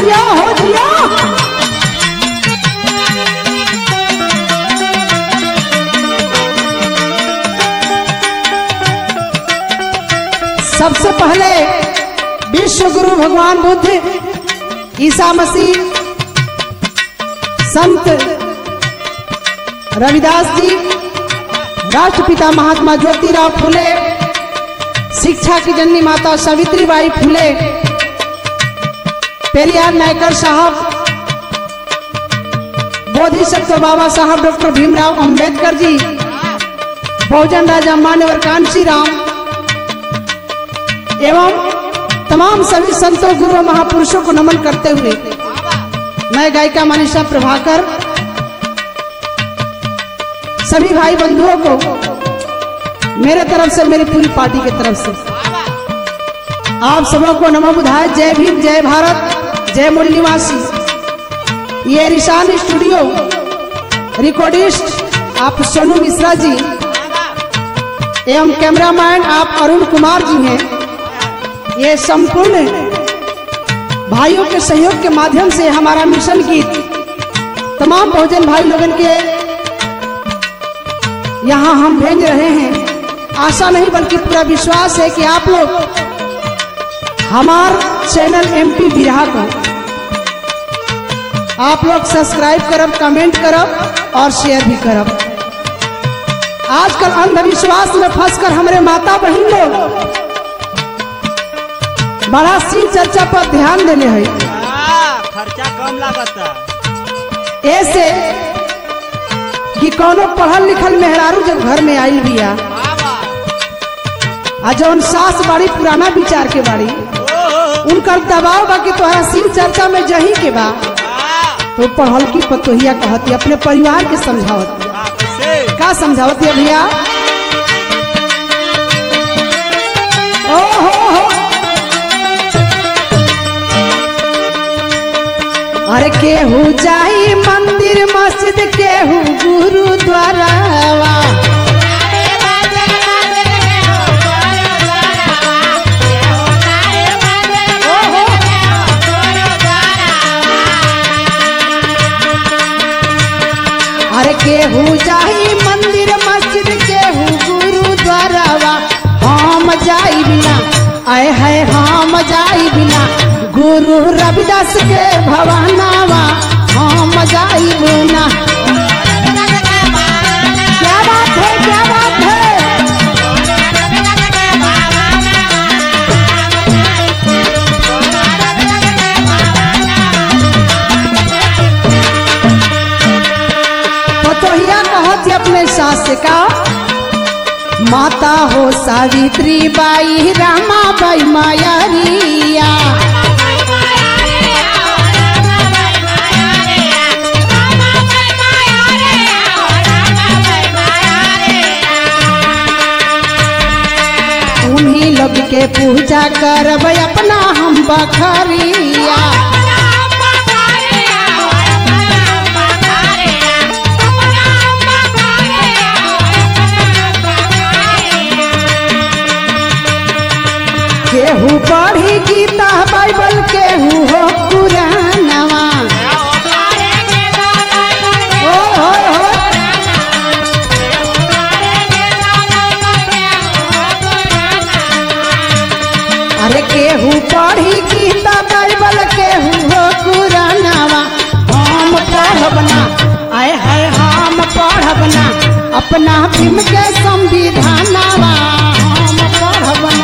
जिया हो जिया। सबसे पहले विश्व गुरु भगवान बुद्ध, ईसा मसीह, संत रविदास जी, राष्ट्रपिता महात्मा ज्योतिराव फुले, शिक्षा की जननी माता सावित्रीबाई फुले, पेरियार नायकर साहब, बोधिसत्व बाबा साहब डॉक्टर भीमराव अंबेडकर जी, बहुजन राजा मान्यवर कांची राम एवं तमाम सभी संतों गुरुओं महापुरुषों को नमन करते हुए मैं गायिका मनीषा प्रभाकर सभी भाई बंधुओं को मेरे तरफ से, मेरी पूरी पार्टी की तरफ से आप सबों को नमो बुधाय। जय भीम, जय भारत, जय मूल निवासी। ये रिशान स्टूडियो रिकॉर्डिस्ट आप सोनू मिश्रा जी एवं कैमरामैन आप अरुण कुमार जी हैं। ये संपूर्ण भाइयों के सहयोग के माध्यम से हमारा मिशन गीत तमाम बहुजन भाई लोगों के यहाँ हम भेज रहे हैं। आशा नहीं बल्कि पूरा विश्वास है कि आप लोग हमार चैनल एमपी बिरहा को आप लोग सब्सक्राइब करब, कमेंट करब और शेयर भी करब। आजकल अंधविश्वास में फंसकर हमारे माता बहन लोग बड़ा सी चर्चा पर ध्यान देने है। खर्चा कम लागता ऐसे कि कोनो पढ़ल लिखल मेहरारू जब घर में आई बिया आ जौन सास बाड़ी पुराना विचार के बाड़ी उनकर दबाव बा कि तोहरा शिव चर्चा में जही के बा तो पढ़ल की पतोहिया कहती अपने परिवार के समझावती। का समझावती है भैया? ओहो अरे केहू जाई मंदिर मस्जिद, केहू गुरुद्वारा, अरे केहू जाई मंदिर मस्जिद, केहू गुरुद्वारा, हम जाई बिना, आए है हम जाई बिना गुरु रविदास के भवानावा, हम जाई बिना। क्या बात है, क्या बात है। पतोहिया कहती अपने सास से का माता हो सावित्री बाई, रामा बाई मायारिया, उन्हीं लोग के पूजा करब अपना हम बखरिया। केहू पढ़ी गीता बाइबल, केहू हो पुरानवा, अरे केहू पढ़ी गीता बाइबल, केहू हो पुरानवा, हम पढ़ब ना, आए है हम पढ़ब ना अपना भीम के संविधानवा, हम पढ़ब ना।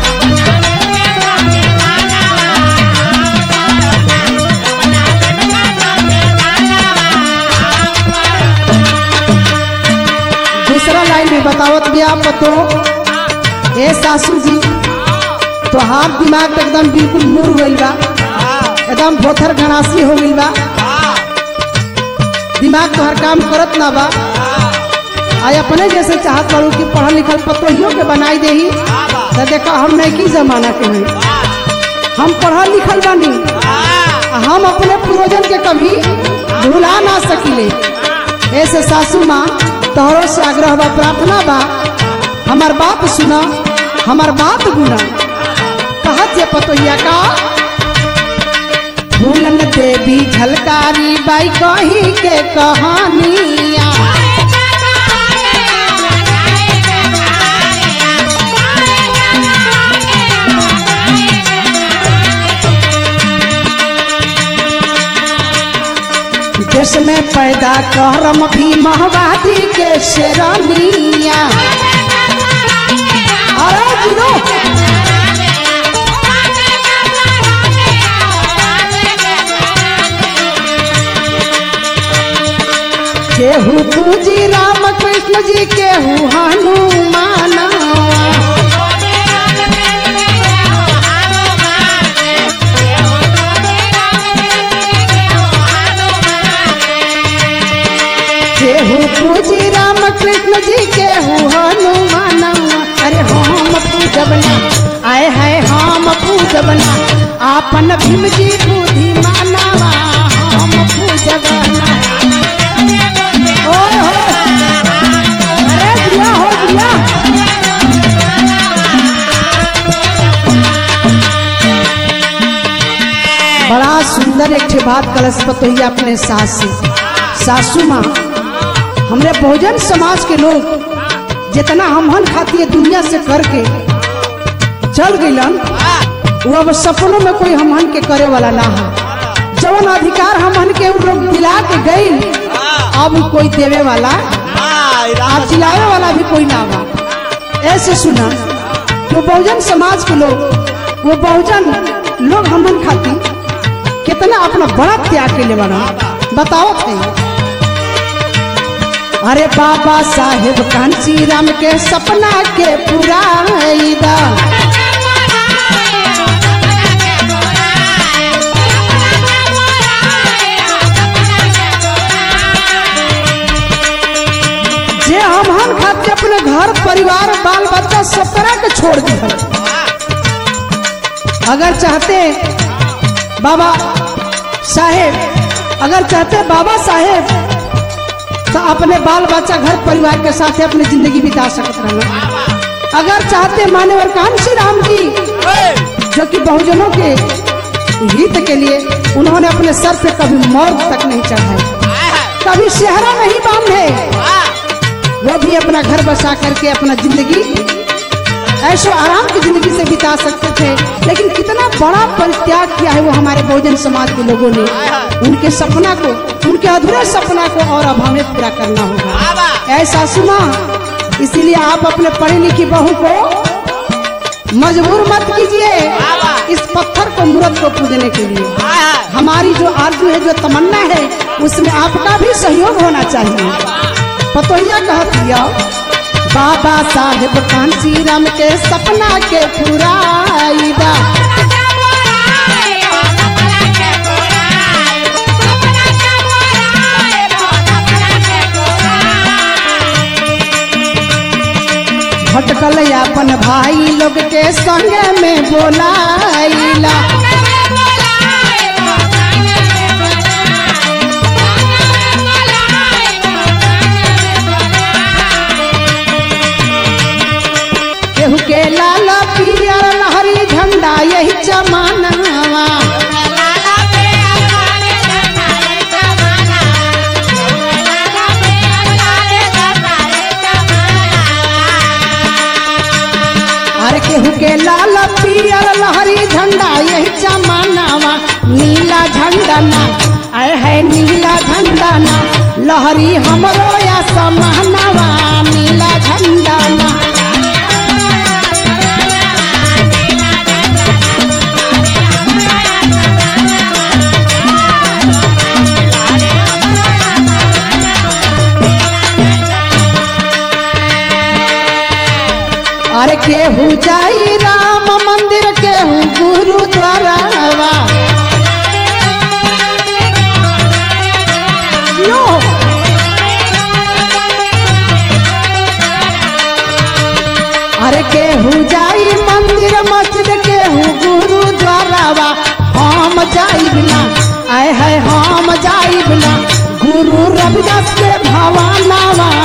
दूसरा लाइन में बतावत भी आप तो ए सासू जी तोहार दिमाग तो एकदम बिल्कुल मुड़ गई बा, एकदम भोथर गणासी हो गई बा, दिमाग तो हर काम करत ना बा। आई अपने जैसे चाहत करूँ कि पढ़ल लिखल पतोहियों के बनाई दे ही तो देखा हम नहीं की जमाना के हैं, हम पढ़ल लिखल बानी, हम अपने पूर्वजन के कभी भुला ना सकिले। ऐसे सासू माँ तोहरों से आग्रह बा, प्रार्थना बा, हमार बात सुना, हमार बात गुना। कहत ये पतोहिया का भूलन देवी झलकारी बाई कही के कहानिया। देश में पैदा करम भी महवादी के शेरानिया। अरे जिनो केहू पूजी राम कृष्ण जी केहू हनुमान। केहू पूजी राम कृष्ण जी केहू हनुमान। अरे हम पूजबना आए है हम पूजबना आपन भीम जी बुद्धि मानवा हम पूजबना। ओए हो अरे दिया हो दिया। बड़ा सुंदर एक ठे बात कलश बतोई अपने सास से। सासू माँ हमरे बहुजन समाज के लोग जितना हमहन खाती है दुनिया से करके चल गइलन वो अब सपनों में कोई हमहन के करे वाला ना है। जवन अधिकार हमहन के उ लोग दिला के गइल अब कोई देवे वाला अब जिलावे वाला भी कोई ना बा। ऐसे सुना वो बहुजन समाज के लोग वो बहुजन लोग हमहन खाती कितना अपना बड़ा त्याग के लिए बना बताओ थे। अरे बाबा साहेब कांची राम के सपना के पुराइदा। जे हमहन खाते अपने घर परिवार बाल बच्चा सब तरह के छोड़ दिया। अगर चाहते बाबा साहेब अगर चाहते बाबा साहेब तो अपने बाल बच्चा घर परिवार के साथ अपनी जिंदगी बिता सकते रहना। अगर चाहते मान्यवर कांची राम जी जो कि बहुजनों के हित के लिए उन्होंने अपने सर पे कभी मौत तक नहीं चढ़ाई कभी सेहरा नहीं बांधे वो भी अपना घर बसा करके अपना जिंदगी ऐशो आराम की जिंदगी से बिता सकते थे। लेकिन कितना बड़ा परित्याग किया है वो हमारे बहुजन समाज के लोगों ने। उनके सपना को उनके अधूरे सपना को और अब हमें पूरा करना होगा। ऐसा सुना इसीलिए आप अपने पढ़ी लिखी बहू को मजबूर मत कीजिए इस पत्थर को मूर्त को पूजने के लिए। हमारी जो आरज़ू है जो तमन्ना है उसमें आपका भी सहयोग होना चाहिए। पतोहिया कहत दिया बाबा साहेब कांची राम के सपना के पुराइदा। भटकल अपन भाई लोग के संगे में बोलाइला। केहू के लाल पियर लहरी झंडा यही जमानावा। अरे केहू के लाल पियर लहरी झंडा यही जमानावा। नीला झंडा ना आए है नीला झंडा ना लहरी हमरो या समानावा। नीला झंडा ना अरे केहू जाई राम मंदिर केहू गुरुद्वारा। अरे केहू जाई मंदिर मस्जिद केहू गुरुद्वारा। हम जाई बिना आए है हम जाई बिना गुरु रविदास के भवानावा।